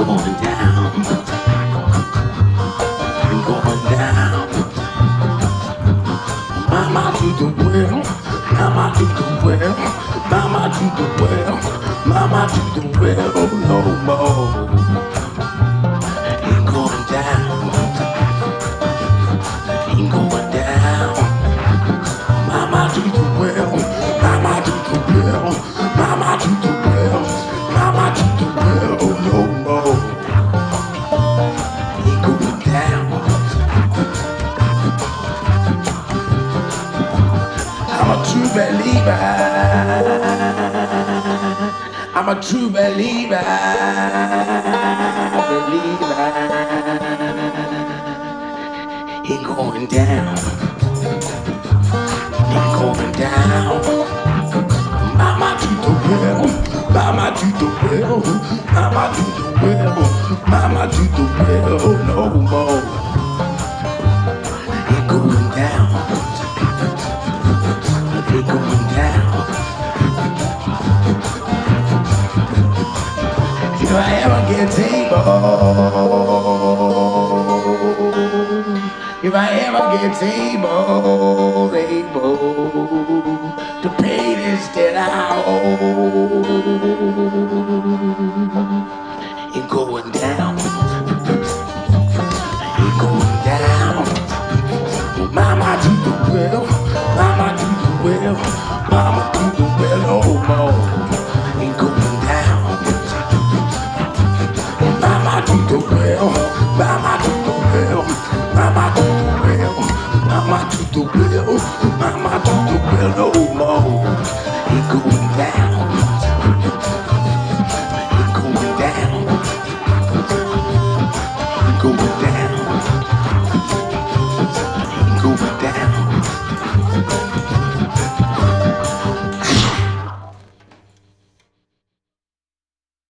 going down, going down. Mama to the well, mama to the well, mama to the well, mama to the well, no more. Ain't going down, ain't going down. Mama to the well, mama to the well, mama to the well, mama to the well, no more. Ain't going down. I'm a true believer. I'm a true believer. Ain't going down. Ain't going down. Mama to the well. Mama to the well. Mama to the well. Mama to the well. No more. Ain't going down. Ain't going down. If I ever get able, if I ever get able to pay this debt I owe, ain't going down. Ain't going down. Mama to the well, mama to the well, mama to the well, oh more. Ain't going down. Mama to the well, mama to the well, mama to the well, mama to the well.